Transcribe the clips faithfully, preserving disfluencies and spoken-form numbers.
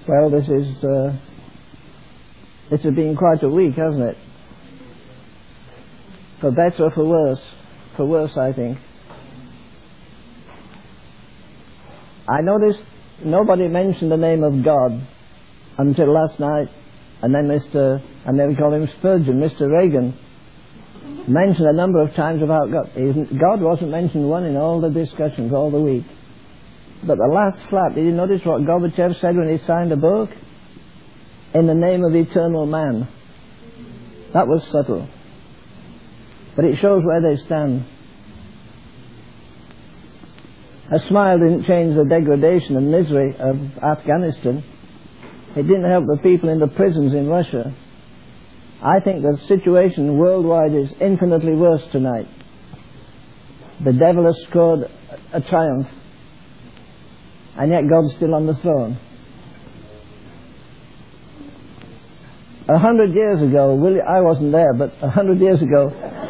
Well, this is uh, this has been quite a week, hasn't it? For better or for worse? For worse, I think. I noticed nobody mentioned the name of God until last night, and then Mister and then we call him Spurgeon, Mister Reagan, mentioned a number of times about God. God wasn't mentioned one in all the discussions all the week. But the last slap, did you notice what Gorbachev said when he signed a book? In the name of eternal man. That was subtle. But it shows where they stand. A smile didn't change the degradation and misery of Afghanistan. It didn't help the people in the prisons in Russia. I think the situation worldwide is infinitely worse tonight. The devil has scored a triumph. And yet God's still on the throne. A hundred years ago, William, I wasn't there, but a hundred years ago,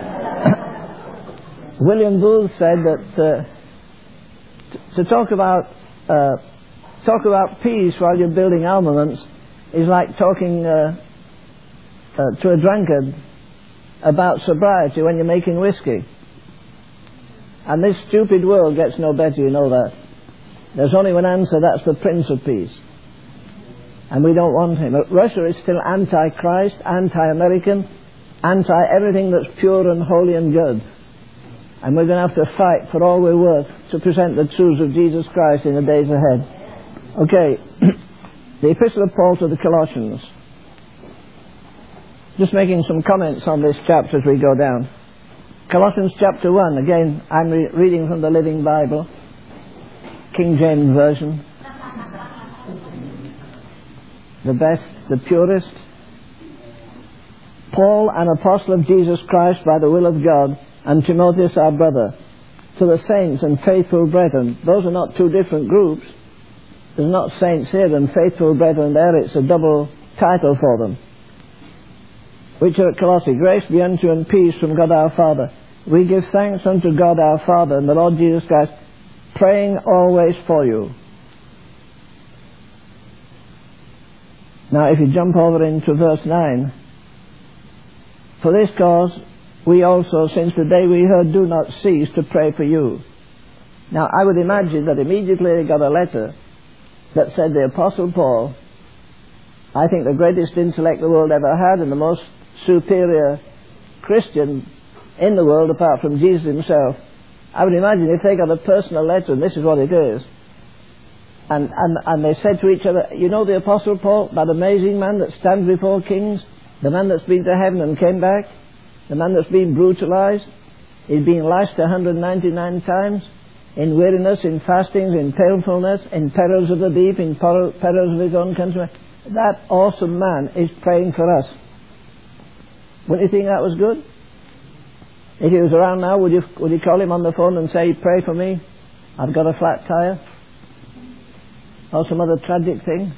William Booth said that uh, t- to talk about uh, talk about peace while you're building armaments is like talking uh, uh, to a drunkard about sobriety when you're making whiskey. And this stupid world gets no better, you know that. There's only one answer, that's the Prince of Peace. And we don't want him. But Russia is still anti-Christ, anti-American, anti-everything that's pure and holy and good. And we're going to have to fight for all we're worth to present the truths of Jesus Christ in the days ahead. Okay, the Epistle of Paul to the Colossians. Just making some comments on this chapter as we go down. Colossians chapter one, again, I'm re- reading from the Living Bible. King James Version, the best, the purest. Paul, an apostle of Jesus Christ by the will of God, and Timotheus our brother, to the saints and faithful brethren. Those are not two different groups. There's not saints here and faithful brethren there. It's a double title for them. Which are at Colossae. Grace be unto you and peace from God our Father. We give thanks unto God our Father and the Lord Jesus Christ, praying always for you. Now if you jump over into verse nine. For this cause we also, since the day we heard, do not cease to pray for you. Now I would imagine that immediately they got a letter that said the Apostle Paul, I think the greatest intellect the world ever had and the most superior Christian in the world apart from Jesus himself, I would imagine if they got a personal letter, and this is what it is, and, and, and they said to each other, you know the Apostle Paul, that amazing man that stands before kings, the man that's been to heaven and came back, the man that's been brutalized, he's been lashed one hundred ninety-nine times, in weariness, in fastings, in painfulness, in perils of the deep, in perils of his own countrymen. That awesome man is praying for us. Wouldn't you think that was good? If he was around now, would you would you call him on the phone and say, pray for me, I've got a flat tire? Or some other tragic thing?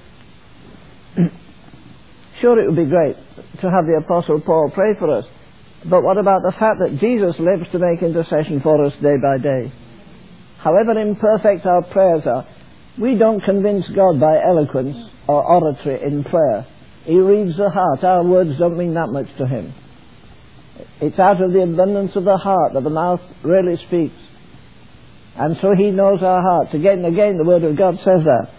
Sure, it would be great to have the Apostle Paul pray for us. But what about the fact that Jesus lives to make intercession for us day by day? However imperfect our prayers are, we don't convince God by eloquence or oratory in prayer. He reads the heart. Our words don't mean that much to him. It's out of the abundance of the heart that the mouth really speaks. And so he knows our hearts. Again and again the Word of God says that.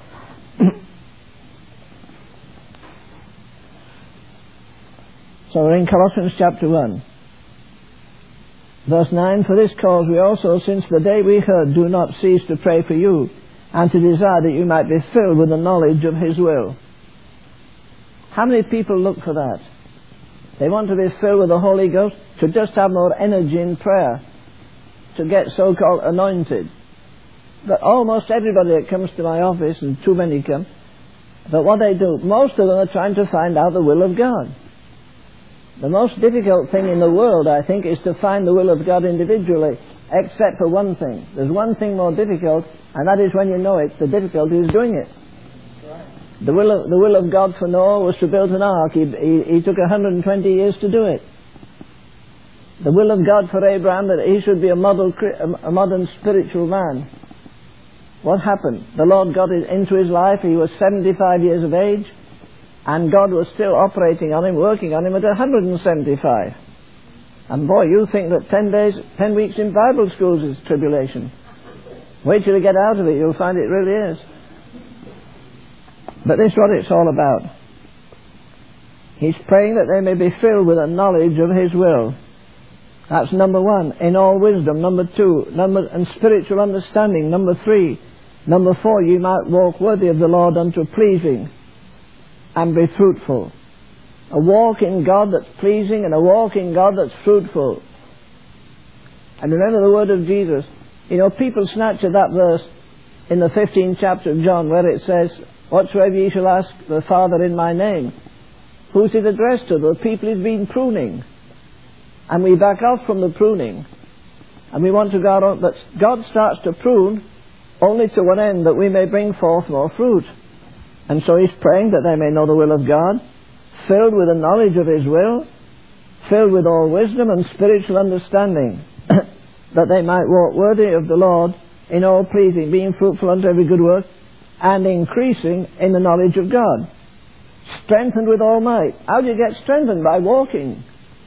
So we're in Colossians chapter one. Verse nine, for this cause we also, since the day we heard, do not cease to pray for you, and to desire that you might be filled with the knowledge of his will. How many people look for that? They want to be filled with the Holy Ghost, to just have more energy in prayer, to get so-called anointed. But almost everybody that comes to my office, and too many come, but what they do, most of them are trying to find out the will of God. The most difficult thing in the world, I think, is to find the will of God individually, except for one thing. There's one thing more difficult, and that is when you know it, the difficulty is doing it. The will of, the will of God for Noah was to build an ark. He, he, he took one hundred twenty years to do it. The will of God for Abraham, that he should be a, model, a modern spiritual man. What happened? The Lord got into his life. He was seventy-five years of age, and God was still operating on him, working on him at one hundred seventy-five. And boy, you think that ten days, ten weeks in Bible schools is tribulation. Wait till you get out of it, you'll find it really is. But this is what it's all about. He's praying that they may be filled with a knowledge of his will. That's number one, in all wisdom. Number two, number and spiritual understanding. Number three, number four, you might walk worthy of the Lord unto pleasing and be fruitful. A walk in God that's pleasing and a walk in God that's fruitful. And remember the word of Jesus. You know, people snatch at that verse in the fifteenth chapter of John where it says, whatsoever ye shall ask the Father in my name. Who's it addressed to? The people he's been pruning. And we back off from the pruning. And we want to go on, but God starts to prune only to one end, that we may bring forth more fruit. And so he's praying that they may know the will of God, filled with the knowledge of his will, filled with all wisdom and spiritual understanding, that they might walk worthy of the Lord in all pleasing, being fruitful unto every good work, and increasing in the knowledge of God. Strengthened with all might. How do you get strengthened? By walking.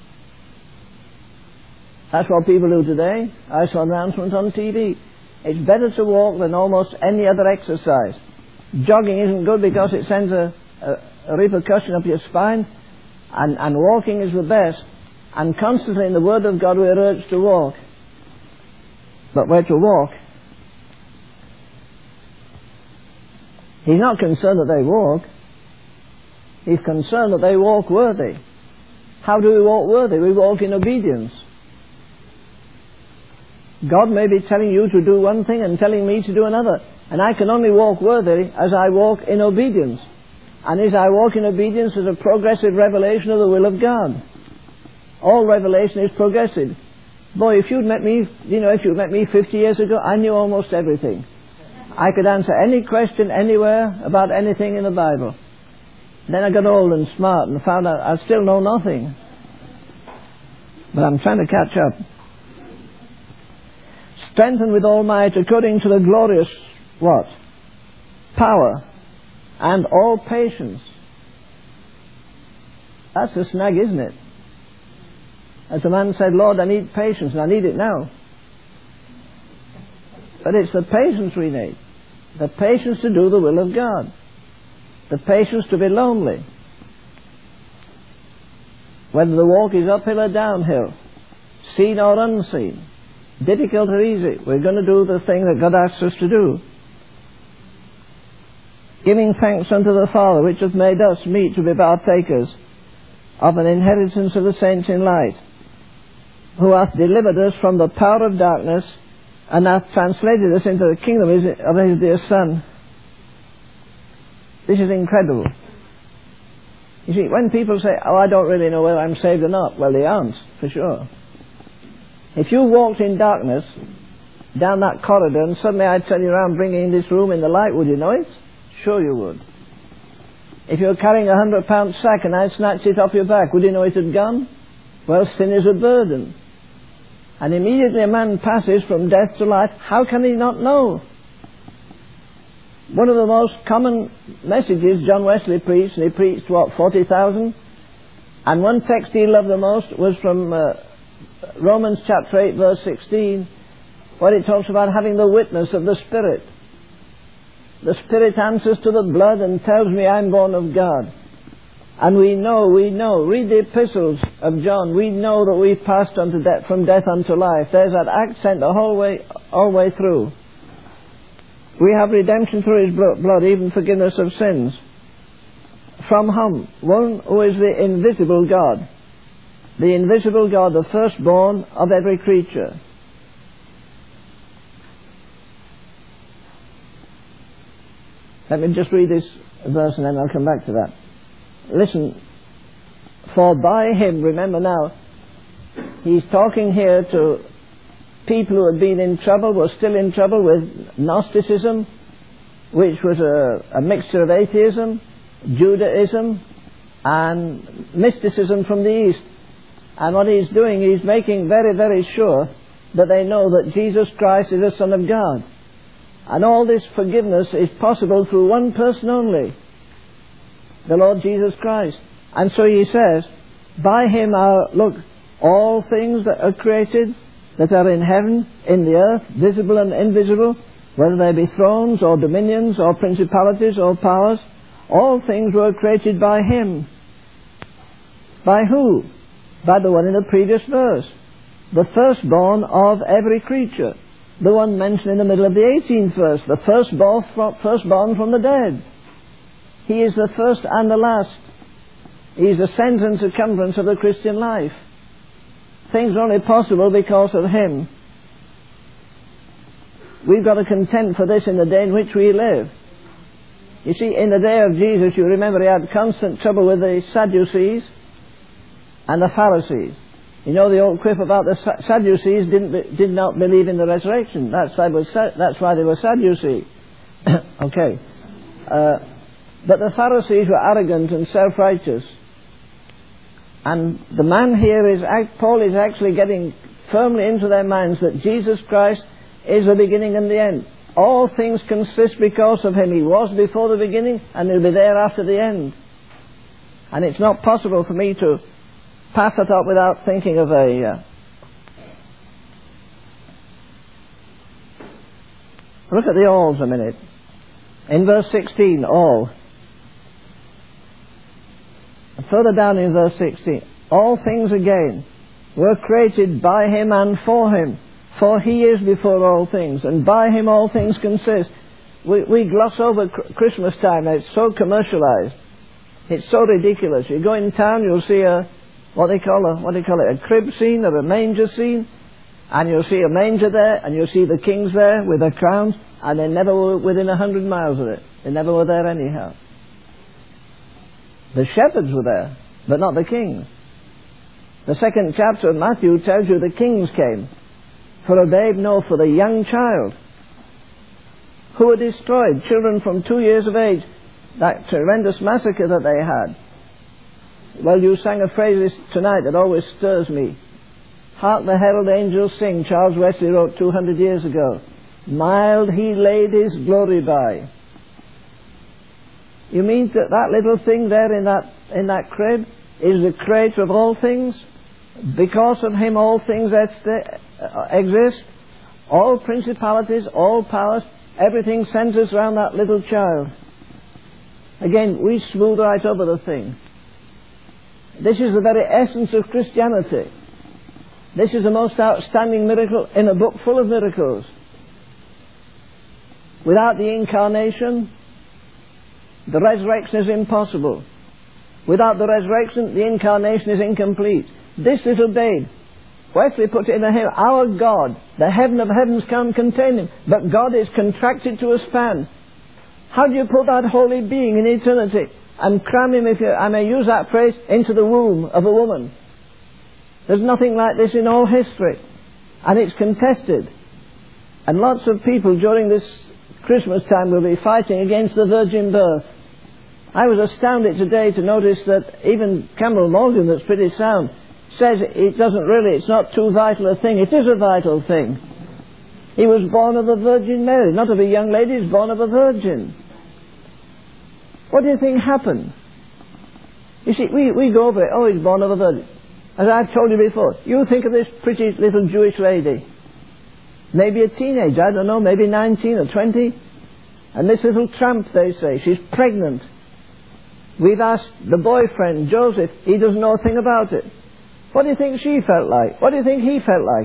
That's what people do today. I saw an announcement on T V. It's better to walk than almost any other exercise. Jogging isn't good because it sends a, a, a repercussion up your spine, and, and walking is the best. And constantly in the Word of God we're urged to walk. But where to walk? He's not concerned that they walk. He's concerned that they walk worthy. How do we walk worthy? We walk in obedience. God may be telling you to do one thing and telling me to do another. And I can only walk worthy as I walk in obedience. And as I walk in obedience is a progressive revelation of the will of God. All revelation is progressive. Boy, if you'd met me, you know, if you'd met me fifty years ago, I knew almost everything. I could answer any question anywhere about anything in the Bible. Then I got old and smart and found out I still know nothing. But I'm trying to catch up. Strengthened with all might according to the glorious, what? Power and all patience. That's the snag, isn't it? As a man said, Lord, I need patience, and I need it now. But it's the patience we need. The patience to do the will of God. The patience to be lonely. Whether the walk is uphill or downhill, seen or unseen, difficult or easy, we're going to do the thing that God asks us to do. Giving thanks unto the Father, which hath made us meet to be partakers of an inheritance of the saints in light, who hath delivered us from the power of darkness, and hath translated us into the kingdom of his, of his dear Son. This is incredible. You see, when people say, oh, I don't really know whether I'm saved or not, well, they aren't, for sure. If you walked in darkness down that corridor and suddenly I'd turn you around bringing this room in the light, would you know it? Sure you would. If you were carrying a hundred pound sack and I'd snatched it off your back, would you know it had gone? Well, sin is a burden. And immediately a man passes from death to life, how can he not know? One of the most common messages John Wesley preached, and he preached, what, forty thousand? And one text he loved the most was from uh, Romans chapter eight, verse sixteen, where it talks about having the witness of the Spirit. The Spirit answers to the blood and tells me I'm born of God. And we know, we know, read the epistles of John, we know that we've passed unto death, from death unto life. There's that accent the whole way, all way through. We have redemption through his blood, even forgiveness of sins. From whom? One who is the invisible God. The invisible God, the firstborn of every creature. Let me just read this verse and then I'll come back to that. Listen, for by him, remember now, he's talking here to people who had been in trouble, were still in trouble with Gnosticism, which was a, a mixture of atheism, Judaism, and mysticism from the East. And what he's doing, he's making very, very sure that they know that Jesus Christ is the Son of God. And all this forgiveness is possible through one person only, the Lord Jesus Christ. And so he says, by him are, look, all things that are created, that are in heaven, in the earth, visible and invisible, whether they be thrones or dominions or principalities or powers, all things were created by him. By who? By the one in the previous verse. The firstborn of every creature. The one mentioned in the middle of the eighteenth verse. The firstborn from, firstborn from the dead. He is the first and the last. He is the centre and circumference of the Christian life. Things are only possible because of him. We've got to contend for this in the day in which we live. You see, in the day of Jesus, you remember he had constant trouble with the Sadducees and the Pharisees. You know the old quip about the Sadducees didn't be, did not believe in the resurrection. That's why they were, that's why they were Sadducees. Okay. Uh, but the Pharisees were arrogant and self-righteous. And the man here is, Paul is actually getting firmly into their minds that Jesus Christ is the beginning and the end. All things consist because of him. He was before the beginning and he'll be there after the end. And it's not possible for me to pass it up without thinking of a... Uh, look at the alls a minute. In verse sixteen, all. And further down in verse sixteen, all things again were created by him and for him. For he is before all things, and by him all things consist. We, we gloss over Christmas time. It's so commercialized. It's so ridiculous. You go in town, you'll see a what they call a what they call it a crib scene or a manger scene, and you'll see a manger there, and you'll see the kings there with their crowns, and they never were within a hundred miles of it. They never were there anyhow. The shepherds were there, but not the kings. The second chapter of Matthew tells you the kings came. For a babe, no, for the young child, who were destroyed, children from two years of age, that tremendous massacre that they had. Well, you sang a phrase tonight that always stirs me. Hark the herald angels sing, Charles Wesley wrote two hundred years ago. Mild he laid his glory by. You mean that that little thing there in that, in that crib is the creator of all things? Because of him all things exist. All principalities, all powers, everything centers around that little child. Again, we smooth right over the thing. This is the very essence of Christianity. This is the most outstanding miracle in a book full of miracles. Without the incarnation, the resurrection is impossible. Without the resurrection, the incarnation is incomplete. This little babe, Wesley put it in a hymn, our God, the heaven of heavens can't contain him, but God is contracted to a span. How do you put that holy being in eternity and cram him, if you, I may use that phrase, into the womb of a woman? There's nothing like this in all history, and it's contested. And lots of people during this Christmas time will be fighting against the virgin birth. I was astounded today to notice that even Campbell Morgan, that's pretty sound, says it doesn't really, it's not too vital a thing. It is a vital thing. He was born of the Virgin Mary, not of a young lady, he's born of a virgin. What do you think happened? You see, we, we go over it, oh, he's born of a virgin. As I've told you before, you think of this pretty little Jewish lady, maybe a teenager, I don't know, maybe nineteen or twenty, and this little tramp, they say, she's pregnant. We've asked the boyfriend, Joseph, he doesn't know a thing about it. What do you think she felt like? What do you think he felt like?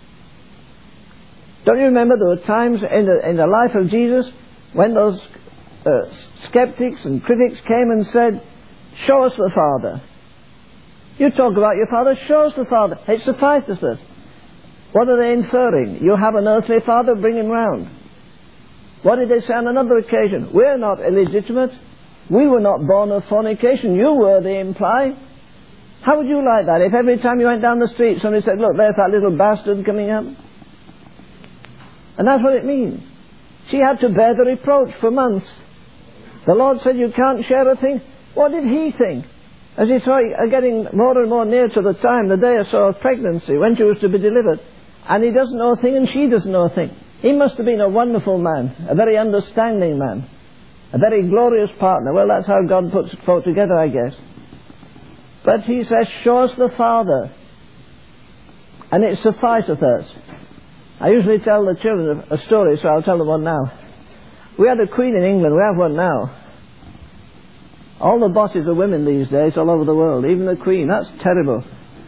Don't you remember there were times in the, in the life of Jesus when those uh, skeptics and critics came and said, show us the Father. You talk about your Father, show us the Father. It suffices us. What are they inferring? You have an earthly father, bring him round. What did they say on another occasion? We're not illegitimate. We were not born of fornication. You were, they imply. How would you like that if every time you went down the street somebody said, look, there's that little bastard coming up? And that's what it means. She had to bear the reproach for months. The Lord said, you can't share a thing. What did he think? As he saw her getting more and more near to the time, the day or so of pregnancy, when she was to be delivered, and he doesn't know a thing and she doesn't know a thing. He must have been a wonderful man, a very understanding man, a very glorious partner. Well, that's how God puts folk together, I guess. But he says, show us the Father, and it sufficeth us. I usually tell the children a story, so I'll tell them one now. We had a queen in England, we have one now. All the bosses are women these days all over the world, even the queen. That's terrible.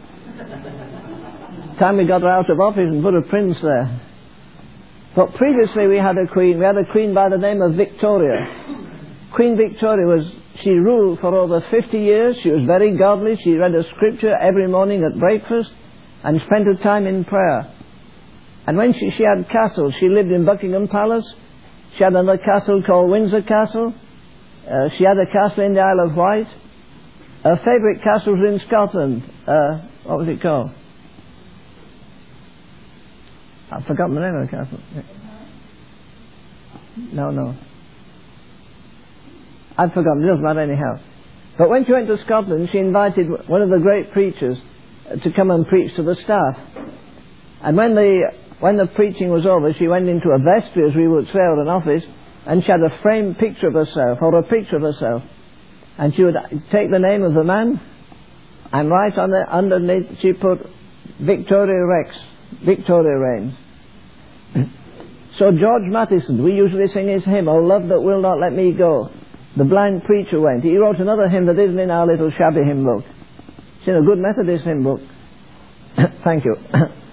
Time we got her out of office and put a prince there. But previously we had a queen, we had a queen by the name of Victoria. Queen Victoria was, she ruled for over fifty years. She was very godly. She read a scripture every morning at breakfast and spent her time in prayer. And when she, she had castles, she lived in Buckingham Palace. She had another castle called Windsor Castle. Uh, she had a castle in the Isle of Wight. Her favourite castle was in Scotland. Uh, what was it called? I've forgotten the name of the castle. No, no. I've forgotten. It doesn't matter anyhow. But when she went to Scotland, she invited one of the great preachers to come and preach to the staff. And when the when the preaching was over, she went into a vestry, as we would say, or an office, and she had a framed picture of herself, or a picture of herself. And she would take the name of the man, and right on the, underneath she put Victoria Rex, Victoria reigns. So George Matheson, we usually sing his hymn, "O Love That Will Not Let Me Go." The blind preacher went. He wrote another hymn that isn't in our little shabby hymn book. It's in a good Methodist hymn book. Thank you.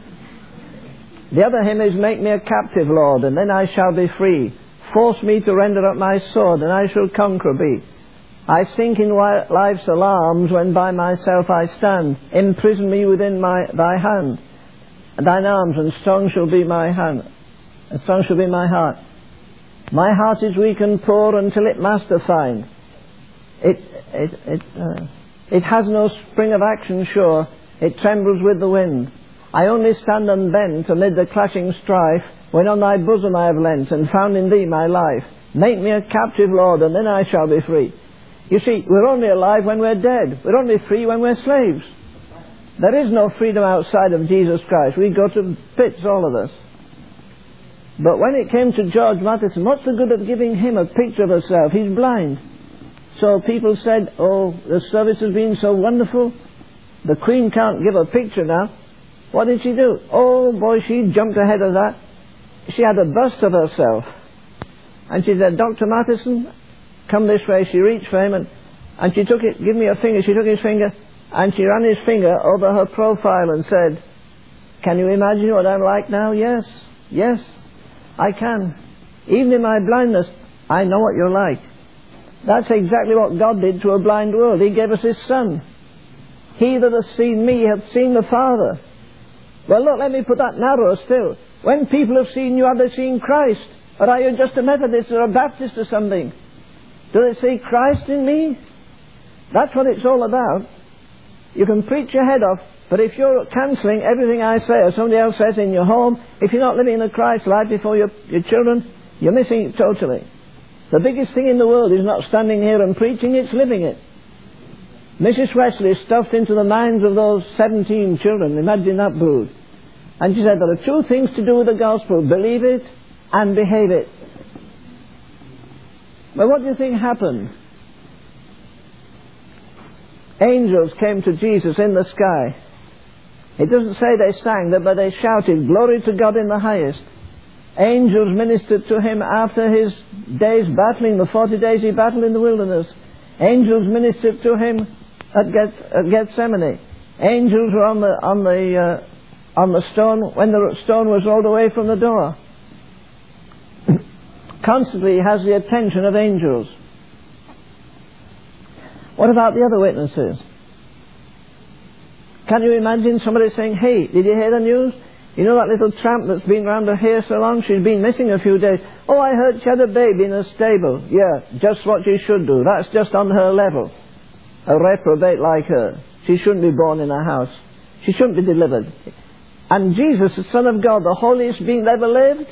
The other hymn is, "Make me a captive, Lord, and then I shall be free. Force me to render up my sword, and I shall conqueror be. I sink in life's alarms when by myself I stand. Imprison me within my thy hand. Thine arms, and strong shall be my hand, and strong shall be my heart. My heart is weak and poor until it master find. It it it uh, it has no spring of action sure. It trembles with the wind. I only stand unbent amid the clashing strife, when on thy bosom I have leant, and found in thee my life. Make me a captive, Lord, and then I shall be free." You see, we're only alive when we're dead. We're only free when we're slaves. There is no freedom outside of Jesus Christ. We go to bits, all of us. But when it came to George Matheson, what's the good of giving him a picture of herself? He's blind. So people said, "Oh, the service has been so wonderful. The Queen can't give a picture now." What did she do? Oh boy, she jumped ahead of that. She had a bust of herself. And she said, "Doctor Matheson, come this way." She reached for him and, and she took it, give me a finger. She took his finger and she ran his finger over her profile and said, "Can you imagine what I'm like now?" "Yes, yes, I can. Even in my blindness, I know what you're like." That's exactly what God did to a blind world. He gave us His Son. "He that hath seen me hath seen the Father." Well, look, let me put that narrower still. When people have seen you, have they seen Christ? Or are you just a Methodist or a Baptist or something? Do they see Christ in me? That's what it's all about. You can preach your head off, but if you're cancelling everything I say or somebody else says in your home, if you're not living the Christ life before your, your children, you're missing it totally. The biggest thing in the world is not standing here and preaching, it's living it. Missus Wesley stuffed into the minds of those seventeen children, imagine that brood. And she said, there are two things to do with the gospel: believe it and behave it. Well, what do you think happened? Angels came to Jesus in the sky. It doesn't say they sang, but they shouted, "Glory to God in the highest." Angels ministered to him after his days battling, the forty days he battled in the wilderness. Angels ministered to him at, Geth- at Gethsemane. Angels were on the on the uh, on the stone when the stone was rolled away from the door. Constantly he has the attention of angels. What about the other witnesses? Can you imagine somebody saying, "Hey, did you hear the news? You know that little tramp that's been round here so long? She's been missing a few days. Oh, I heard she had a baby in a stable." Yeah, just what she should do. That's just on her level. A reprobate like her. She shouldn't be born in a house. She shouldn't be delivered. And Jesus, the Son of God, the holiest being that ever lived.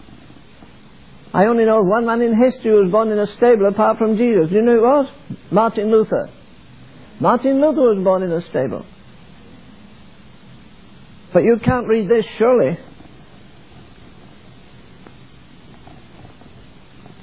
I only know one man in history who was born in a stable apart from Jesus. Do you know who it was? Martin Luther. Martin Luther was born in a stable. But you can't read this, surely.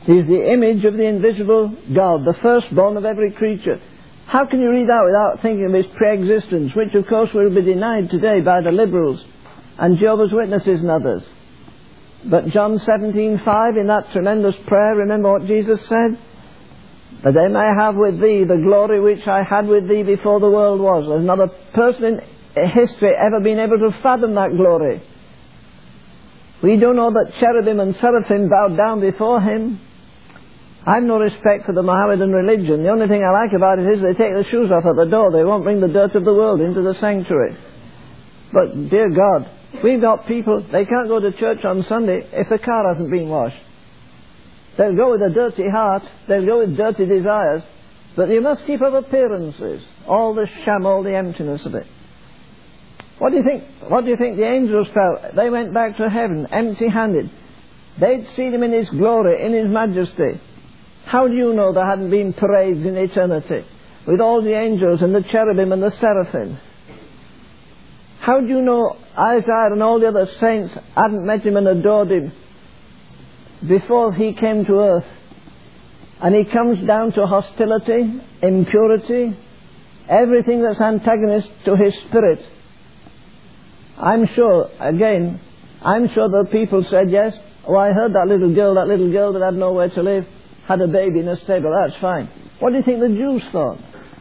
He is the image of the invisible God, the firstborn of every creature. How can you read that without thinking of his pre-existence, which of course will be denied today by the liberals and Jehovah's Witnesses and others? But John seventeen five, in that tremendous prayer, remember what Jesus said? That they may have with thee the glory which I had with thee before the world was. There's not a person in history ever been able to fathom that glory. We do know that cherubim and seraphim bowed down before him. I've no respect for the Mohammedan religion. The only thing I like about it is they take the shoes off at the door. They won't bring the dirt of the world into the sanctuary. But, dear God, we've got people, they can't go to church on Sunday if the car hasn't been washed. They'll go with a dirty heart, they'll go with dirty desires, but you must keep up appearances. All the sham, all the emptiness of it. What do you think, what do you think the angels felt? They went back to heaven, empty-handed. They'd seen him in his glory, in his majesty. How do you know there hadn't been parades in eternity with all the angels and the cherubim and the seraphim? How do you know Isaiah and all the other saints hadn't met him and adored him before he came to earth? And he comes down to hostility, impurity, everything that's antagonist to his spirit. I'm sure, again, I'm sure the people said, yes, oh, I heard that little girl, that little girl that had nowhere to live, had a baby in a stable, that's fine. What do you think the Jews thought?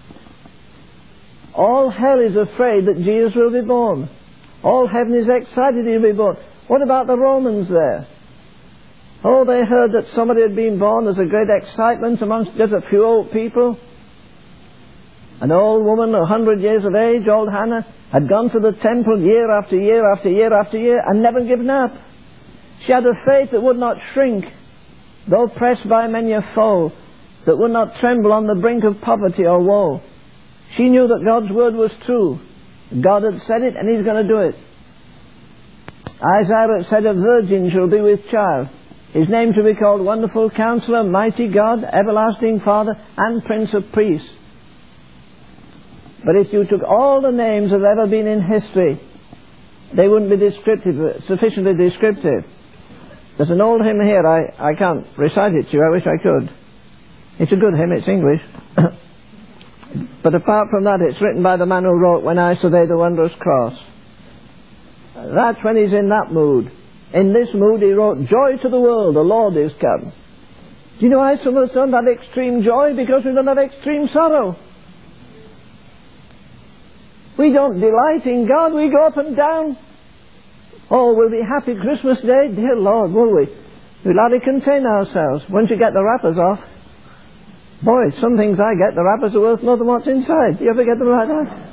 All hell is afraid that Jesus will be born. All heaven is excited he'll be born. What about the Romans there? Oh, they heard that somebody had been born. There's a great excitement amongst just a few old people. An old woman, a hundred years of age, old Hannah, had gone to the temple year after year after year after year and never given up. She had a faith that would not shrink, though pressed by many a foe, that would not tremble on the brink of poverty or woe. She knew that God's word was true. God had said it, and he's going to do it. Isaiah had said, a virgin shall be with child. His name shall be called Wonderful Counselor, Mighty God, Everlasting Father, and Prince of Peace. But if you took all the names that have ever been in history, they wouldn't be descriptive, sufficiently descriptive. There's an old hymn here, I, I can't recite it to you, I wish I could. It's a good hymn, it's English. But apart from that, it's written by the man who wrote When I Survey the Wondrous Cross. That's when he's in that mood. In this mood he wrote, Joy to the world, the Lord is come. Do you know why some of us don't have extreme joy? Because we don't have extreme sorrow. We don't delight in God, we go up and down. Oh, we'll be happy Christmas Day, dear Lord, will we? We'll hardly contain ourselves once you get the wrappers off. Boy, some things I get, the wrappers are worth more than what's inside. Do you ever get them like that?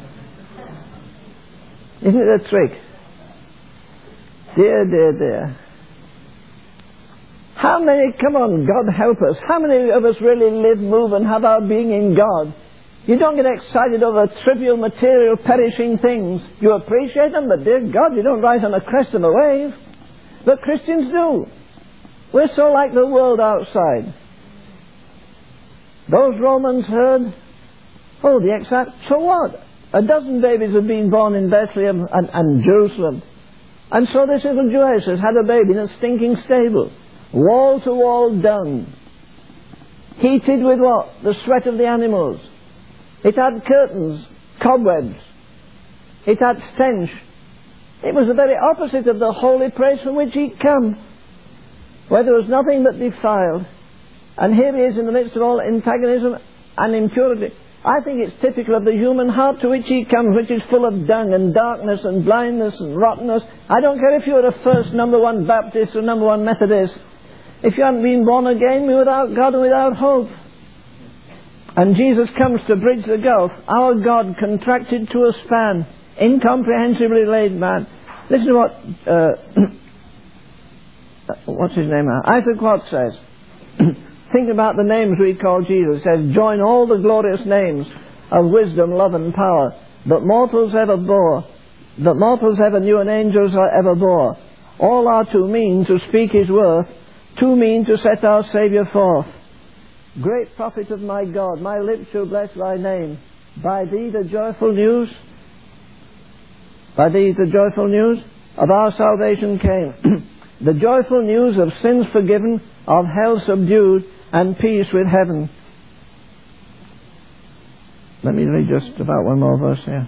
Isn't it a trick? Dear, dear, dear. How many, come on, God help us, how many of us really live, move and have our being in God? You don't get excited over trivial, material, perishing things. You appreciate them, but dear God, you don't rise on the crest of a wave. But Christians do. We're so like the world outside. Those Romans heard, oh, the exact, so what? A dozen babies have been born in Bethlehem and, and Jerusalem. And so this little Jewess has had a baby in a stinking stable. Wall to wall dung. Heated with what? The sweat of the animals. It had curtains, cobwebs. It had stench. It was the very opposite of the holy place from which he'd come, where there was nothing but defiled. And here he is in the midst of all antagonism and impurity. I think it's typical of the human heart to which he comes, which is full of dung and darkness and blindness and rottenness. I don't care if you're a first number one Baptist or number one Methodist. If you haven't been born again, you're without God and without hope. And Jesus comes to bridge the gulf. Our God contracted to a span, incomprehensibly laid man. Listen to what, uh, what's his name now? Isaac Watts says. Think about the names we call Jesus. It says, join all the glorious names of wisdom, love and power that mortals ever bore, that mortals ever knew and angels ever bore. All are too mean to speak his worth, too mean to set our Saviour forth. Great prophet of my God, my lips shall bless thy name. By thee the joyful news, by thee the joyful news of our salvation came. The joyful news of sins forgiven, of hell subdued, and peace with heaven. Let me read just about one more verse here.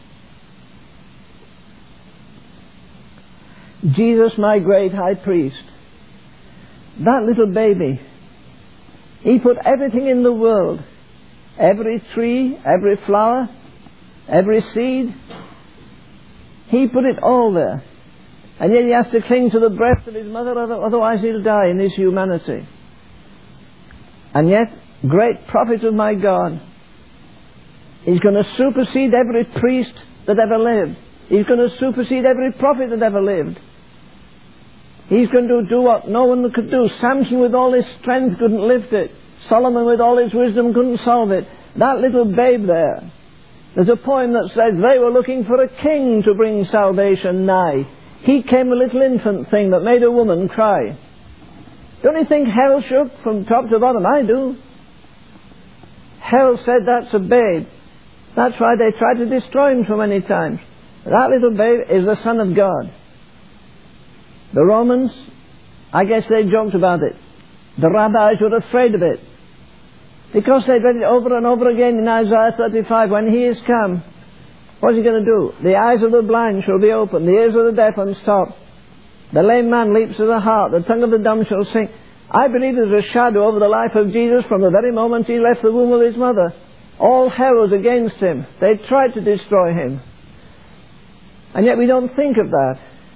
Jesus, my great high priest, that little baby, he put everything in the world, every tree, every flower, every seed, he put it all there. And yet he has to cling to the breast of his mother, otherwise he'll die in his humanity. And yet, great prophet of my God, he's going to supersede every priest that ever lived. He's going to supersede every prophet that ever lived. He's going to do what no one could do. Samson with all his strength couldn't lift it. Solomon with all his wisdom couldn't solve it. That little babe there. There's a poem that says they were looking for a king to bring salvation nigh. He came a little infant thing that made a woman cry. Don't you think hell shook from top to bottom? I do. Hell said that's a babe. That's why they tried to destroy him so many times. That little babe is the Son of God. The Romans, I guess they joked about it. The rabbis were afraid of it. Because they'd read it over and over again in Isaiah thirty-five, when he is come, what's he going to do? The eyes of the blind shall be opened, the ears of the deaf unstopped. The lame man leaps to the heart, the tongue of the dumb shall sing. I believe there's a shadow over the life of Jesus from the very moment he left the womb of his mother. All hell was against him. They tried to destroy him. And yet we don't think of that.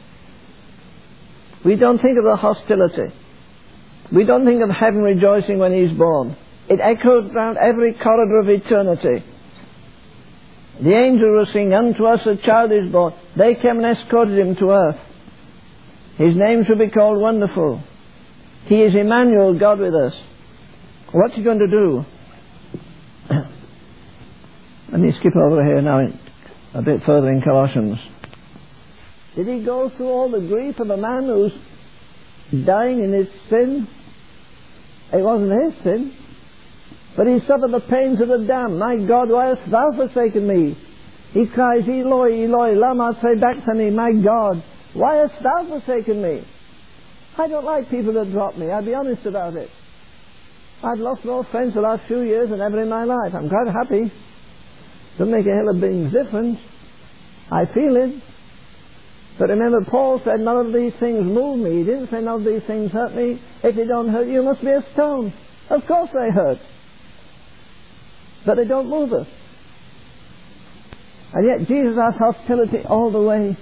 We don't think of the hostility. We don't think of heaven rejoicing when he's born. It echoes round every corridor of eternity. The angels were singing, unto us a child is born. They came and escorted him to earth. His name shall be called Wonderful. He is Emmanuel, God with us. What's he going to do? Let me skip over here now in, a bit further in Colossians. Did he go through all the grief of a man who's dying in his sin? It wasn't his sin. But he suffered the pains of the damned. My God, why hast thou forsaken me? He cries, Eloi, Eloi, lama sabachthani, my God, why hast thou forsaken me? I don't like people that drop me. I'll be honest about it. I've lost more friends the last few years than ever in my life. I'm quite happy. Doesn't make a hell of being different. I feel it. But remember, Paul said, none of these things move me. He didn't say none of these things hurt me. If they don't hurt you, you must be a stone. Of course they hurt. But they don't move us. And yet Jesus has hostility all the way.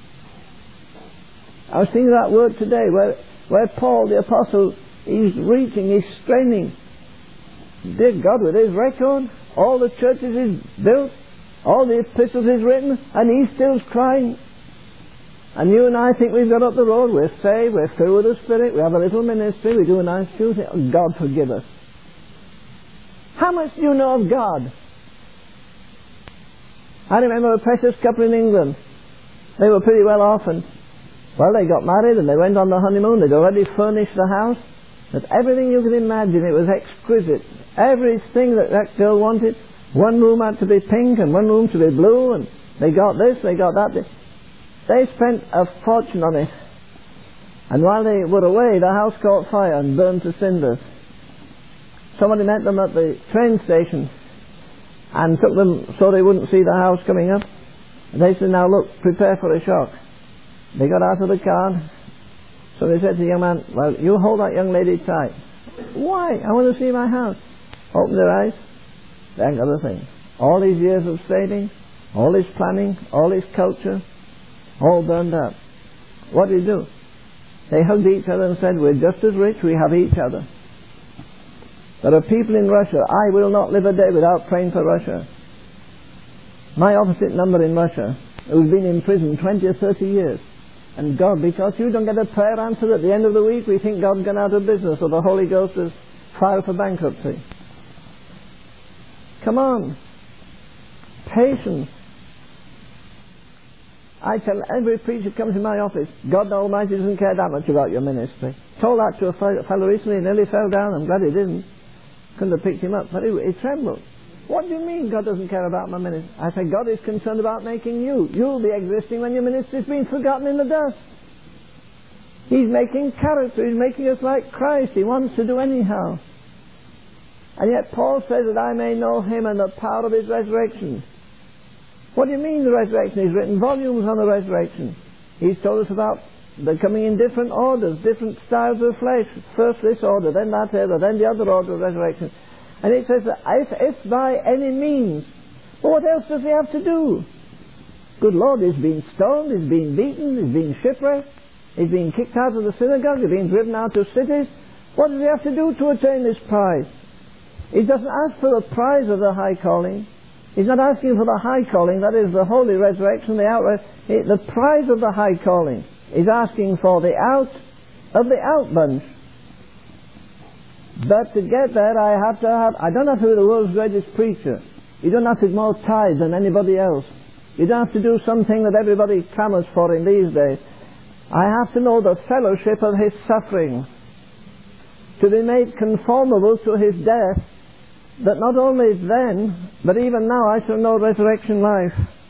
I was thinking of that word today, where, where Paul, the apostle, he's reaching, he's straining. Dear God, with his record, all the churches he's built, all the epistles he's written, and he's still crying. And you and I think we've got up the road, we're saved, we're filled with the Spirit, we have a little ministry, we do a nice duty. Oh, God forgive us. How much do you know of God? I remember a precious couple in England. They were pretty well off, and well, they got married and they went on the honeymoon. They'd already furnished the house. But everything you could imagine, it was exquisite. Everything that that girl wanted. One room had to be pink and one room to be blue, and they got this, they got that. They spent a fortune on it. And while they were away, the house caught fire and burned to cinders. Somebody met them at the train station and took them so they wouldn't see the house coming up. And they said, now look, prepare for a shock. They got out of the car. So they said to the young man, well, you hold that young lady tight. Why? I want to see my house. Open their eyes. They ain't got a thing. All these years of saving, all this planning, all this culture, all burned up. What did he do? They hugged each other and said, we're just as rich, we have each other. There are people in Russia, I will not live a day without praying for Russia. My opposite number in Russia, who's been in prison twenty or thirty years. And God, because you don't get a prayer answered at the end of the week, we think God's gone out of business or the Holy Ghost has filed for bankruptcy. Come on. Patience. I tell every preacher who comes in my office, God Almighty doesn't care that much about your ministry. Told that to a fellow recently, he nearly fell down. I'm glad he didn't. Couldn't have picked him up, but he, he trembled. What do you mean God doesn't care about my ministry? I say God is concerned about making you. You'll be existing when your ministry's been forgotten in the dust. He's making character. He's making us like Christ. He wants to do anyhow. And yet Paul says that I may know him and the power of his resurrection. What do you mean the resurrection? He's written volumes on the resurrection. He's told us about the coming in different orders, different styles of flesh. First this order, then that order, then the other order of resurrection. And it says that if, if by any means, well, what else does he have to do? Good Lord, he's been stoned, he's been beaten, he's been shipwrecked, he's been kicked out of the synagogue, he's been driven out of cities. What does he have to do to attain this prize? He doesn't ask for the prize of the high calling. He's not asking for the high calling, that is the holy resurrection, the outright. The prize of the high calling. He's asking for the out of the out bunch. But to get there, I have to have, I don't have to be the world's greatest preacher. You don't have to be more tithe than anybody else. You don't have to do something that everybody clamors for in these days. I have to know the fellowship of his suffering, to be made conformable to his death, that not only then, but even now I shall know resurrection life.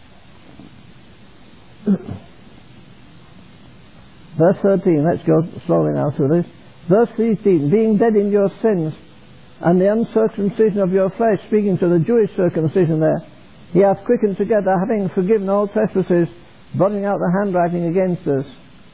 Verse thirteen, let's go slowly now through this. Verse fifteen, being dead in your sins, and the uncircumcision of your flesh, speaking to the Jewish circumcision there, he hath quickened together, having forgiven all trespasses, blotting out the handwriting against us.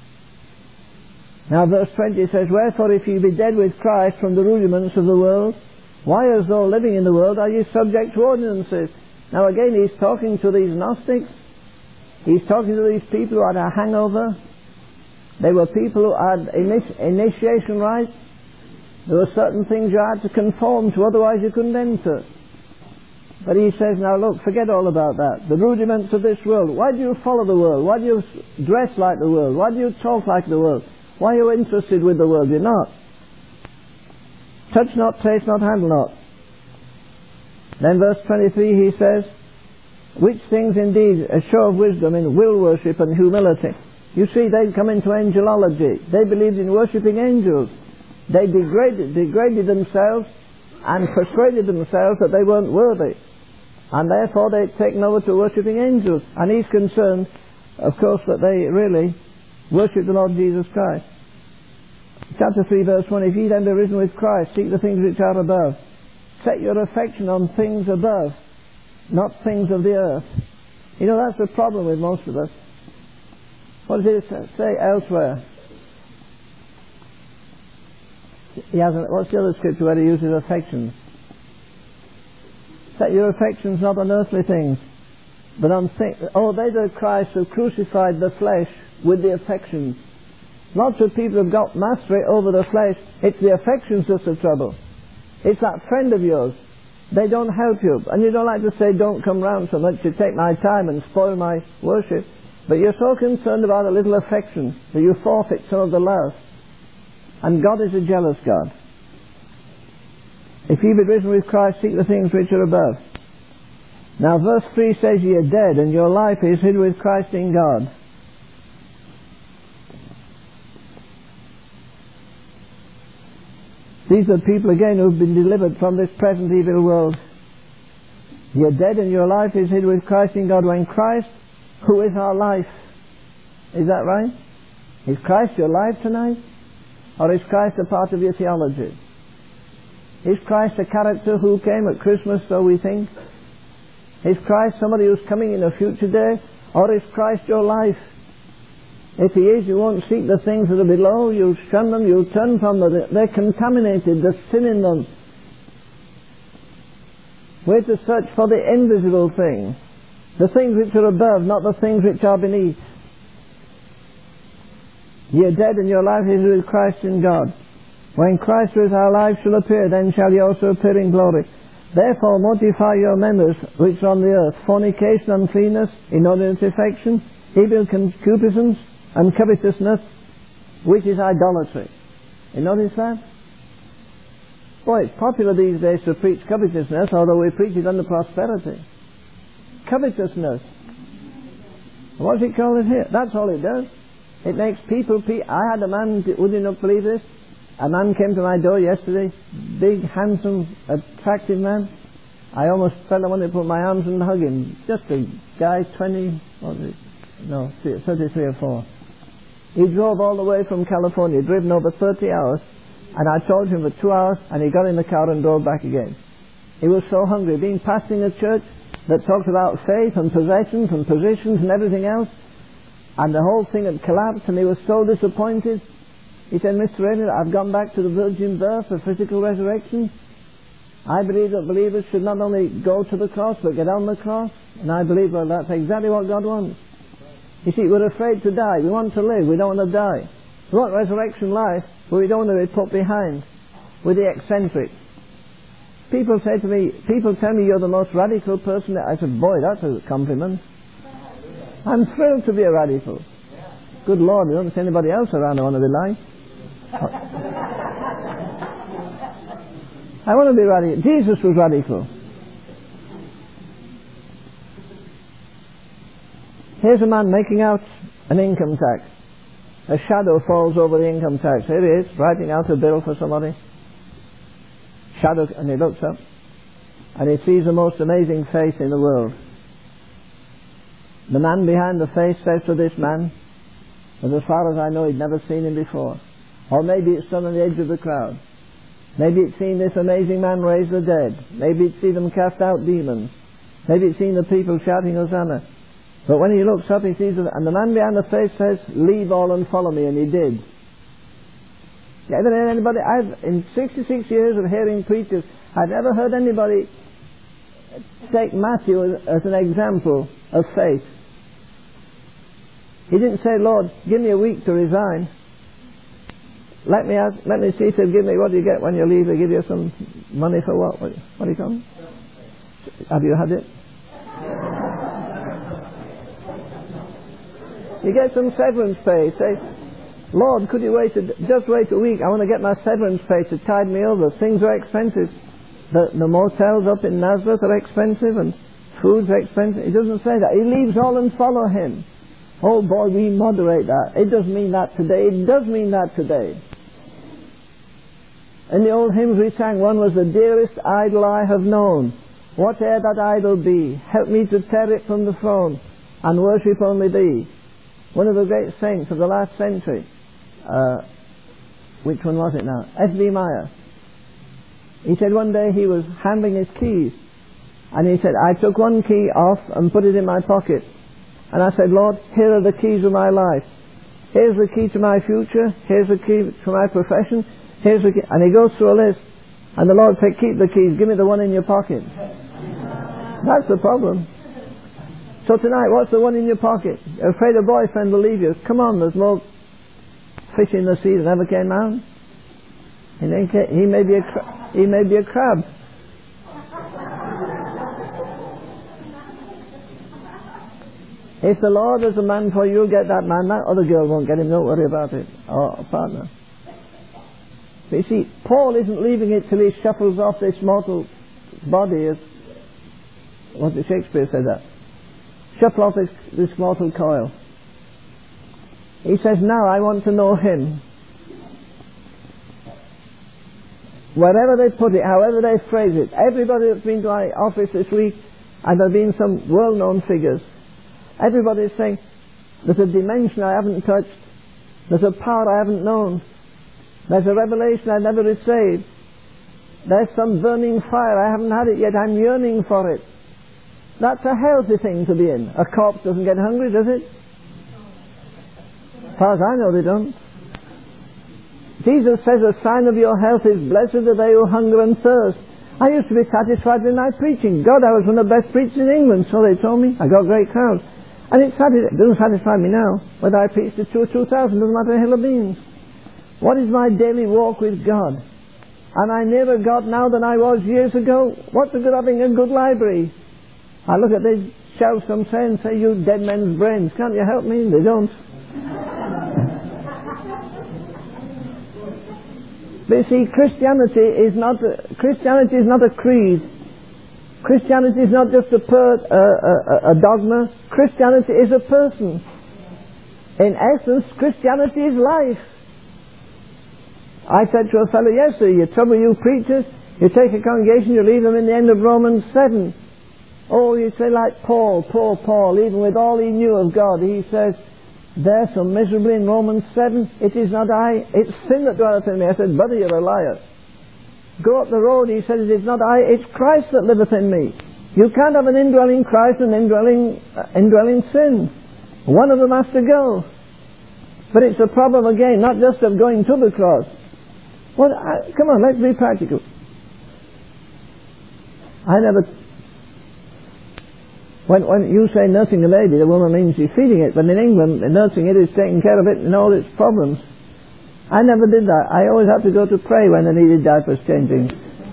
Now verse twenty says, wherefore if ye be dead with Christ from the rudiments of the world, why as though living in the world are ye subject to ordinances? Now again he's talking to these Gnostics. He's talking to these people who had a hangover. They were people who had initi- initiation rites. There were certain things you had to conform to, otherwise you couldn't enter. But he says, now look, forget all about that. The rudiments of this world. Why do you follow the world? Why do you dress like the world? Why do you talk like the world? Why are you interested with the world? You're not. Touch not, taste not, handle not. Then verse twenty-three he says, which things indeed a show of wisdom in will worship and humility. You see, they'd come into angelology. They believed in worshipping angels. They degraded, degraded themselves and persuaded themselves that they weren't worthy. And therefore they'd taken over to worshipping angels. And he's concerned, of course, that they really worship the Lord Jesus Christ. Chapter three, verse one, if ye then be risen with Christ, seek the things which are above. Set your affection on things above, not things of the earth. You know, that's the problem with most of us. What does it say elsewhere? He has a, what's the other scripture where he uses affections? Set your affections not on earthly things, but on things. Oh, they that Christ have crucified the flesh with the affections. Lots of people have got mastery over the flesh. It's the affections that's the trouble. It's that friend of yours. They don't help you. And you don't like to say, don't come round so much, you take my time and spoil my worship. But you're so concerned about a little affection that you forfeit some of the love. And God is a jealous God. If ye be risen with Christ, seek the things which are above. Now verse three says, ye are dead, and your life is hid with Christ in God. These are people again who have been delivered from this present evil world. Ye are dead, and your life is hid with Christ in God. When Christ, who is our life, is that right? Is Christ your life tonight? Or is Christ a part of your theology? Is Christ a character who came at Christmas, so we think? Is Christ somebody who's coming in a future day? Or is Christ your life? If he is, you won't seek the things that are below. You'll shun them, you'll turn from them. They're contaminated, there's sin in them. We're to search for the invisible thing, the things which are above, not the things which are beneath. Ye are dead, and your life is with Christ in God. When Christ who is our life shall appear, then shall ye also appear in glory. Therefore mortify your members which are on the earth, fornication, uncleanness, inordinate affection, evil concupiscence, and covetousness, which is idolatry. You notice that? Boy, it's popular these days to preach covetousness, although we preach it under prosperity. Covetousness. What's it called it here? That's all it does. It makes people... Pe- I had a man, would you not believe this? A man came to my door yesterday, big, handsome, attractive man. I almost felt I wanted to put my arms and hug him. Just a guy, twenty, what is it? No, thirty-three or four. He drove all the way from California, driven over thirty hours, and I talked to him for two hours, and he got in the car and drove back again. He was so hungry, being pastoring a church that talked about faith and possessions and positions and everything else, and the whole thing had collapsed, and he was so disappointed. He said, Mister Raymond, I've gone back to the virgin birth, the physical resurrection. I believe that believers should not only go to the cross, but get on the cross. And I believe, well, that's exactly what God wants. You see, we're afraid to die. We want to live. We don't want to die. We want resurrection life, but we don't want to be put behind with the eccentric. People say to me, people tell me you're the most radical person. I said, boy, that's a compliment. I'm thrilled to be a radical. Good Lord, I don't see anybody else around I want to be like. I want to be radical. Jesus was radical. Here's a man making out an income tax. A shadow falls over the income tax. Here he is, writing out a bill for somebody. Shadow, and he looks up, and he sees the most amazing face in the world. The man behind the face says to this man, and as far as I know, he'd never seen him before. Or maybe it's stood on the edge of the crowd. Maybe it's seen this amazing man raise the dead. Maybe it's seen them cast out demons. Maybe it's seen the people shouting Hosanna. But when he looks up, he sees, and the man behind the face says, leave all and follow me, and he did. You ever heard anybody? I've, in sixty-six years of hearing preachers, I've never heard anybody take Matthew as, as an example of faith. He didn't say, Lord, give me a week to resign. Let me ask, let me see if he'll give me, what do you get when you leave? They give you some money for what? What, what do you call it? Have you had it? You get some severance pay. Say, Lord, could you wait, a, just wait a week? I want to get my severance pay to tide me over. Things are expensive. The, the motels up in Nazareth are expensive, and food's expensive. He doesn't say that. He leaves all and follow him. Oh boy, we moderate that. It doesn't mean that today. It does mean that today. In the old hymns we sang, one was the dearest idol I have known. Whate'er that idol be, help me to tear it from the throne and worship only thee. One of the great saints of the last century, uh, which one was it now? F B Meyer. He said one day he was handling his keys, and he said, I took one key off and put it in my pocket. And I said, Lord, here are the keys of my life. Here's the key to my future. Here's the key to my profession. Here's the key. And he goes through a list. And the Lord said, keep the keys. Give me the one in your pocket. That's the problem. So tonight, what's the one in your pocket? You're afraid a boyfriend will leave you. Come on, there's more fish in the sea that ever came out. He may, he may be a cra- he may be a crab. If the Lord is a man for you, get that man. That other girl won't get him. Don't worry about it. Or a partner. But you see, Paul isn't leaving it till he shuffles off this mortal body. As what did Shakespeare say that? Shuffle off this, this mortal coil. He says, now I want to know him. Wherever they put it, however they phrase it, everybody that's been to my office this week, and there have been some well-known figures, everybody is saying, there's a dimension I haven't touched, there's a power I haven't known, there's a revelation I never received, there's some burning fire, I haven't had it yet, I'm yearning for it. That's a healthy thing to be in. A corpse doesn't get hungry, does it? As far as I know, they don't. Jesus says a sign of your health is blessed are they who hunger and thirst. I used to be satisfied with my preaching. God, I was one of the best preachers in England, so they told me. I got great crowds. And it, satis- it doesn't satisfy me now. Whether I preach to two or two thousand, doesn't matter a hill of beans. What is my daily walk with God? Am I nearer God now than I was years ago? What's the good of having a good library? I look at these shelves some say and say, you dead men's brains, can't you help me? They don't. But you see, Christianity is not a, Christianity is not a creed. Christianity is not just a, per, a, a, a dogma. Christianity is a person. In essence, Christianity is life. I said to a fellow yesterday, you trouble you preachers, you take a congregation, you leave them in the end of Romans seven. Oh, you say like Paul, poor Paul, even with all he knew of God, he says, there so miserably in Romans seven, it is not I, it's sin that dwelleth in me. I said, brother, you're a liar. Go up the road, he said, it is not I, it's Christ that liveth in me. You can't have an indwelling Christ and indwelling, uh, indwelling sin. One of them has to go. But it's a problem again, not just of going to the cross. Well, I, come on, let's be practical. I never... When, when you say nursing a baby, the woman means she's feeding it, but in England, nursing it is taking care of it and all its problems. I never did that. I always had to go to pray when they needed diapers changing.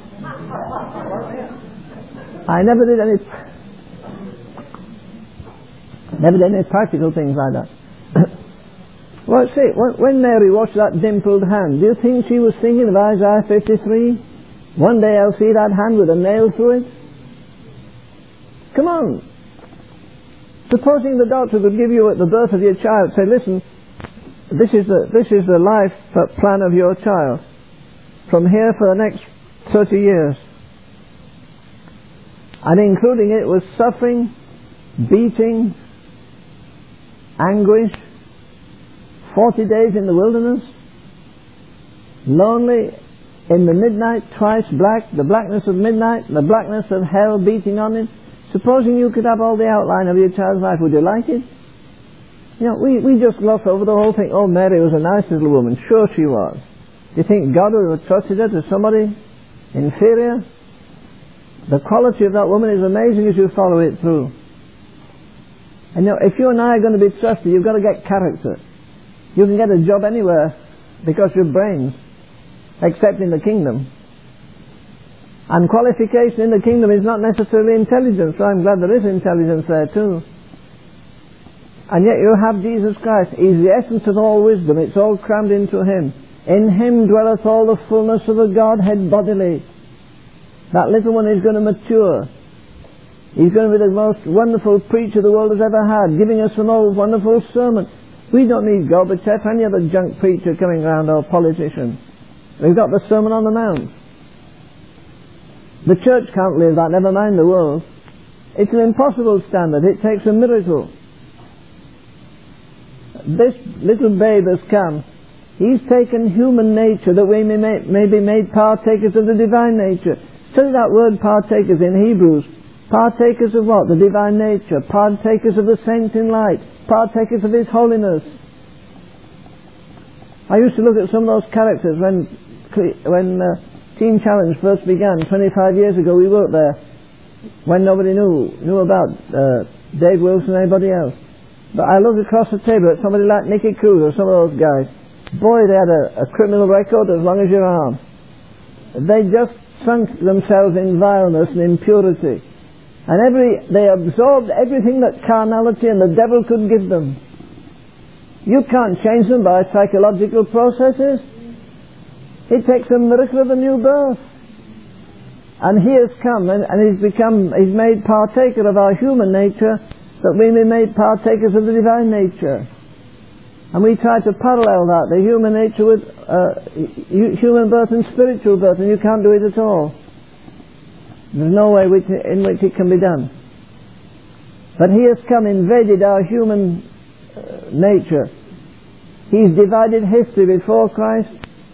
I never did any... Never did any practical things like that. Well, see, when Mary washed that dimpled hand, do you think she was thinking of Isaiah fifty-three? One day I'll see that hand with a nail through it. Come on. Supposing the doctor would give you at the birth of your child, say, listen, this is the, this is the life plan of your child. From here for the next thirty years. And including it was suffering, beating, anguish, forty days in the wilderness, lonely, in the midnight, twice black, the blackness of midnight, the blackness of hell beating on it. Supposing you could have all the outline of your child's life, would you like it? You know, we, we just gloss over the whole thing. Oh, Mary was a nice little woman. Sure she was. Do you think God would have trusted her to somebody inferior? The quality of that woman is amazing as you follow it through. And you know, if you and I are going to be trusted, you've got to get character. You can get a job anywhere because you have brains, except in the kingdom. And qualification in the kingdom is not necessarily intelligence, so I'm glad there is intelligence there too. And yet you have Jesus Christ. He's the essence of all wisdom. It's all crammed into Him. In Him dwelleth all the fullness of the Godhead bodily. That little one is going to mature. He's going to be the most wonderful preacher the world has ever had, giving us the most wonderful sermon. We don't need Gorbachev, any other junk preacher coming around, or politician. We've got the Sermon on the Mount. The church can't live that, never mind the world. It's an impossible standard. It takes a miracle. This little babe has come. He's taken human nature that we may, may be made partakers of the divine nature. Study that word partakers in Hebrews. Partakers of what? The divine nature. Partakers of the saints in light. Partakers of His holiness. I used to look at some of those characters when when uh, Teen Challenge first began twenty-five years ago. We worked there when nobody knew knew about uh, Dave Wilson or anybody else. But I looked across the table at somebody like Nicky Cruz or some of those guys. Boy, they had a, a criminal record as long as your arm. They just sunk themselves in vileness and impurity. And every they absorbed everything that carnality and the devil could give them. You can't change them by psychological processes. It takes a miracle of a new birth. And He has come and, and He's become, He's made partaker of our human nature, that we may be made partakers of the divine nature. And we try to parallel that, the human nature with uh, human birth and spiritual birth, and you can't do it at all. There's no way which, in which it can be done. But He has come, invaded our human uh, nature. He's divided history before Christ,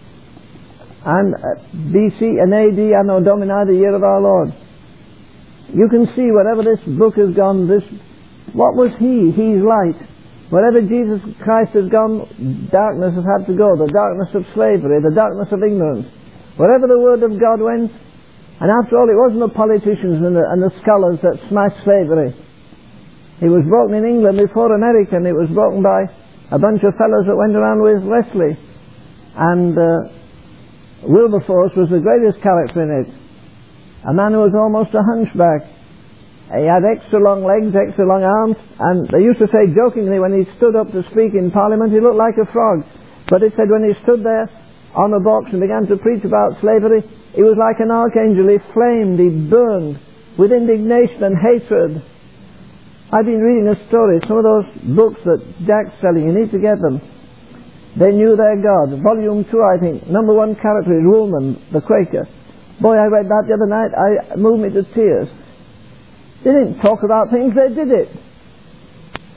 and uh, B C and A D, Anno Domini, the year of our Lord. You can see wherever this book has gone, this, what was He? He's light. Wherever Jesus Christ has gone, darkness has had to go. The darkness of slavery, the darkness of ignorance. Wherever the Word of God went, and after all, it wasn't the politicians and the, and the scholars that smashed slavery. It was broken in England before America, and it was broken by a bunch of fellows that went around with Wesley. And uh, Wilberforce was the greatest character in it. A man who was almost a hunchback. He had extra long legs, extra long arms, and they used to say jokingly when he stood up to speak in Parliament, he looked like a frog. But they said when he stood there on a box and began to preach about slavery, he was like an archangel. He flamed, he burned with indignation and hatred. I've been reading a story, some of those books that Jack's selling, you need to get them. They Knew Their God, volume two, I think. Number one character is Woolman, the Quaker. Boy, I read that the other night, I moved me to tears. They didn't talk about things, they did it.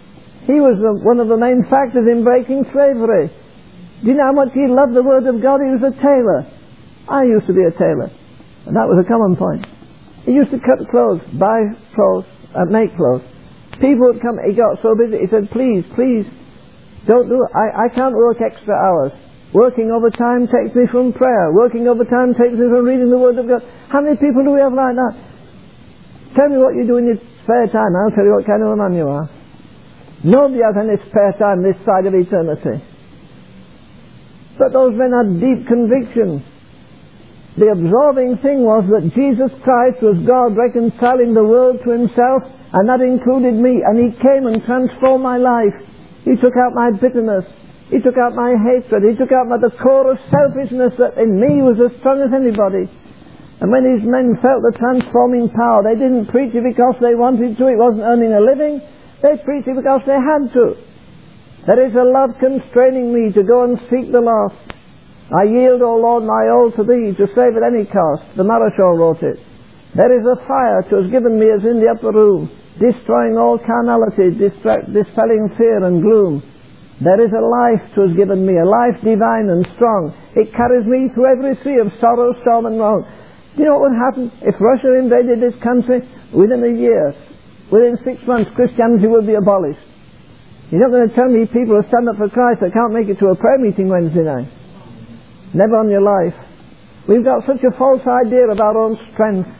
He was the, one of the main factors in breaking slavery. Do you know how much he loved the Word of God? He was a tailor. I used to be a tailor, and that was a common point. He used to cut clothes, buy clothes, and make clothes. People would come, he got so busy, he said, please, please, don't do it. I, I can't work extra hours. Working overtime takes me from prayer. Working overtime takes me from reading the Word of God. How many people do we have like that? Tell me what you do in your spare time, I'll tell you what kind of a man you are. Nobody has any spare time this side of eternity. But those men had deep conviction. The absorbing thing was that Jesus Christ was God reconciling the world to himself, and that included me, and he came and transformed my life. He took out my bitterness. He took out my hatred. He took out my, the core of selfishness that in me was as strong as anybody. And when these men felt the transforming power, they didn't preach it because they wanted to. It wasn't earning a living. They preached it because they had to. There is a love constraining me to go and seek the lost. I yield, O Lord, my all to thee, to save at any cost. The Marechal wrote it. There is a fire to has given me as in the upper room, destroying all carnality, distract, dispelling fear and gloom. There is a life to has given me, a life divine and strong. It carries me through every sea of sorrow, storm and wrong. Do you know what would happen if Russia invaded this country? Within a year, within six months, Christianity would be abolished. You're not going to tell me people who stand up for Christ that can't make it to a prayer meeting Wednesday night. Never on your life. We've got such a false idea of our own strength.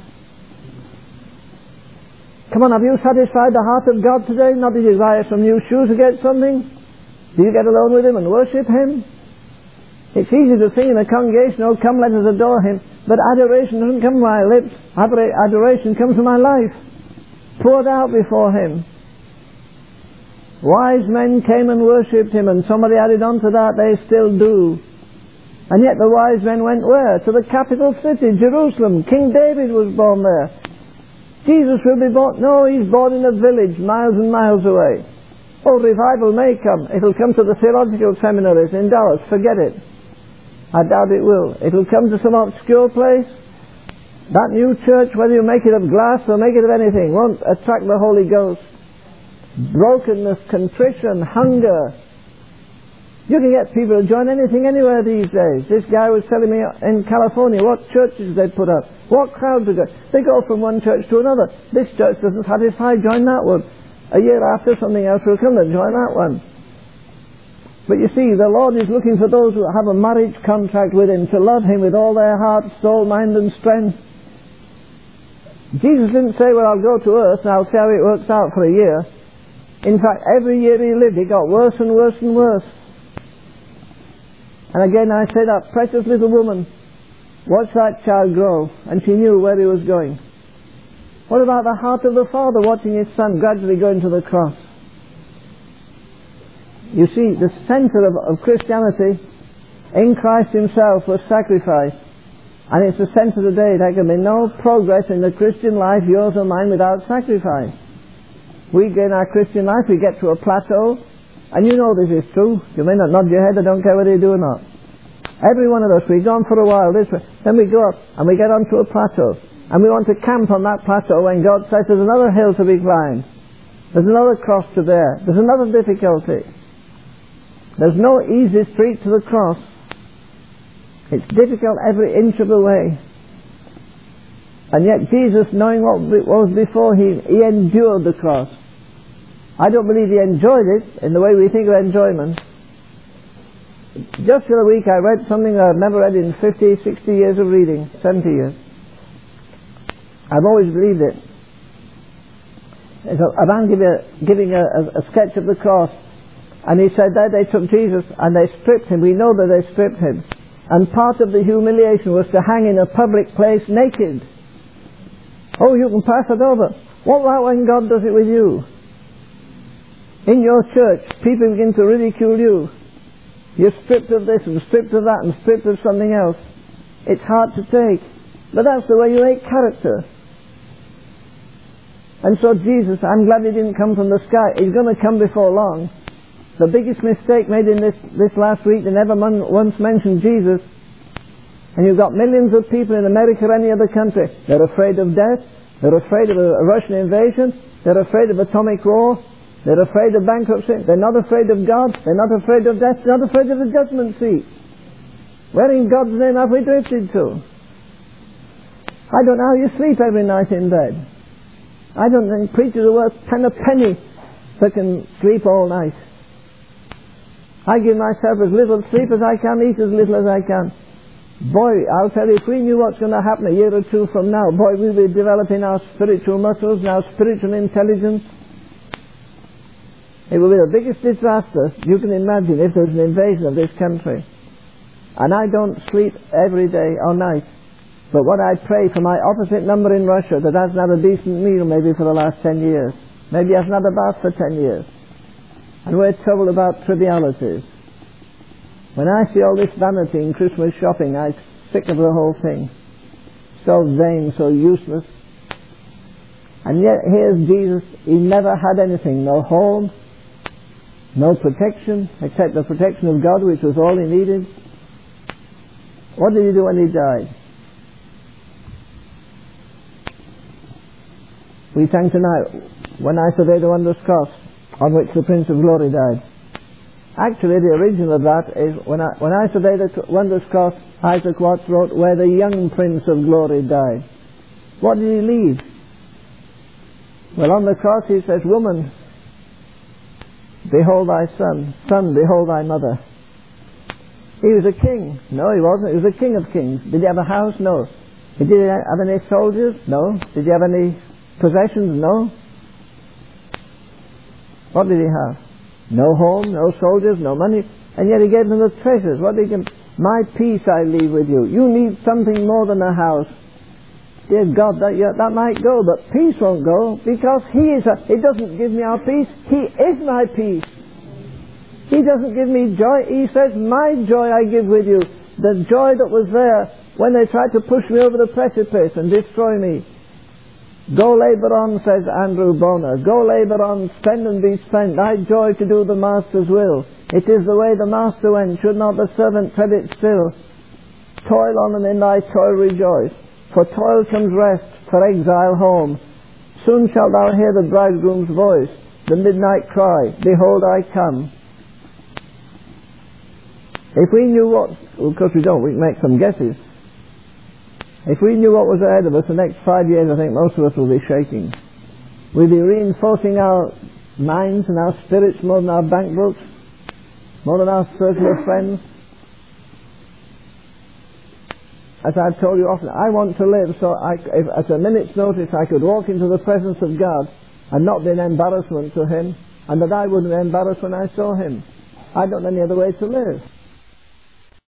Come on, have you satisfied the heart of God today? Not that you buy some new shoes to get something. Do you get alone with him and worship him? It's easy to sing in a congregation, oh come let us adore him, but adoration doesn't come from my lips. Adoration comes from my life, poured out before him. Wise men came and worshipped him, and somebody added on to that, they still do. And yet the wise men went where? To the capital city, Jerusalem. King David was born there. Jesus will be born. No, he's born in a village miles and miles away. Oh, revival may come. It'll come to the theological seminaries in Dallas. Forget it. I doubt it will. It'll come to some obscure place. That new church, whether you make it of glass or make it of anything, won't attract the Holy Ghost. Brokenness, contrition, hunger. You can get people to join anything anywhere these days. This guy was telling me in California what churches they put up, what crowds they go. They go from one church to another. This church doesn't satisfy, join that one. A year after, something else will come and join that one. But you see, the Lord is looking for those who have a marriage contract with him, to love him with all their heart, soul, mind and strength. Jesus didn't say, well, I'll go to earth and I'll see how it works out for a year. In fact, every year he lived, it got worse and worse and worse. And again I say, that precious little woman watched that child grow, and she knew where he was going. What about the heart of the Father watching his Son gradually going to the cross? You see, the center of, of Christianity in Christ himself was sacrifice. And it's the center today. There can be no progress in the Christian life, yours or mine, without sacrifice. We gain our Christian life, we get to a plateau, and you know this is true. You may not nod your head, I don't care whether you do or not. Every one of us, we go on for a while this way, then we go up and we get onto a plateau. And we want to camp on that plateau when God says there's another hill to be climbed. There's another cross to bear. There's another difficulty. There's no easy street to the cross. It's difficult every inch of the way. And yet Jesus, knowing what was before him, he endured the cross. I don't believe he enjoyed it in the way we think of enjoyment. Just the other week I read something I've never read in fifty, sixty years of reading, seventy years. I've always believed it. It's a, a man giving, a, giving a, a, a sketch of the cross, and he said that they took Jesus and they stripped him. We know that they stripped him. And part of the humiliation was to hang in a public place naked. Oh, you can pass it over. What about when God does it with you? In your church, people begin to ridicule you. You're stripped of this and stripped of that and stripped of something else. It's hard to take. But that's the way you make character. And so Jesus, I'm glad he didn't come from the sky. He's going to come before long. The biggest mistake made in this, this last week, they never mon- once mentioned Jesus. And you've got millions of people in America or any other country. They're afraid of death. They're afraid of a, a Russian invasion. They're afraid of atomic war. They're afraid of bankruptcy. They're not afraid of God. They're not afraid of death. They're not afraid of the judgment seat. Where in God's name have we drifted to? I don't know how you sleep every night in bed. I don't think preachers are worth ten a penny that can sleep all night. I give myself as little sleep as I can, eat as little as I can. Boy, I'll tell you, if we knew what's going to happen a year or two from now, boy, we'll be developing our spiritual muscles and our spiritual intelligence. It will be the biggest disaster you can imagine if there's an invasion of this country. And I don't sleep every day or night. But what I pray for my opposite number in Russia that hasn't had a decent meal maybe for the last ten years. Maybe hasn't had a bath for ten years. And we're troubled about trivialities. When I see all this vanity in Christmas shopping, I'm sick of the whole thing. So vain, so useless. And yet here's Jesus. He never had anything. No home, no protection, except the protection of God, which was all he needed. What did he do when he died? We sang tonight, when I survey the wondrous cross on which the Prince of Glory died. Actually, the original of that is, when I, when I survey the wondrous cross, Isaac Watts wrote, where the young Prince of Glory died. What did he leave? Well, on the cross he says, woman, behold thy son. Son, behold thy mother. He was a king. No, he wasn't. He was a king of kings. Did he have a house? No. Did he have any soldiers? No. Did he have any possessions? No. What did he have? No home, no soldiers, no money, and yet he gave them the treasures. What did he give? My peace I leave with you. You need something more than a house. Dear God, that, yeah, that might go, but peace won't go, because he is a, he doesn't give me our peace, he is my peace. He doesn't give me joy, he says, my joy I give with you. The joy that was there when they tried to push me over the precipice and destroy me. Go labour on, says Andrew Bonar. Go labour on, spend and be spent. Thy joy to do the Master's will. It is the way the Master went. Should not the servant tread it still? Toil on and in thy toil rejoice. For toil comes rest, for exile home. Soon shalt thou hear the bridegroom's voice, the midnight cry, behold I come. If we knew what, well, of course we don't, we can make some guesses. If we knew what was ahead of us the next five years, I think most of us will be shaking. We'll be reinforcing our minds and our spirits more than our bank books, more than our circle of friends. As I've told you often, I want to live so I, if at a minute's notice I could walk into the presence of God and not be an embarrassment to him, and that I wouldn't be embarrassed when I saw him. I don't know any other way to live.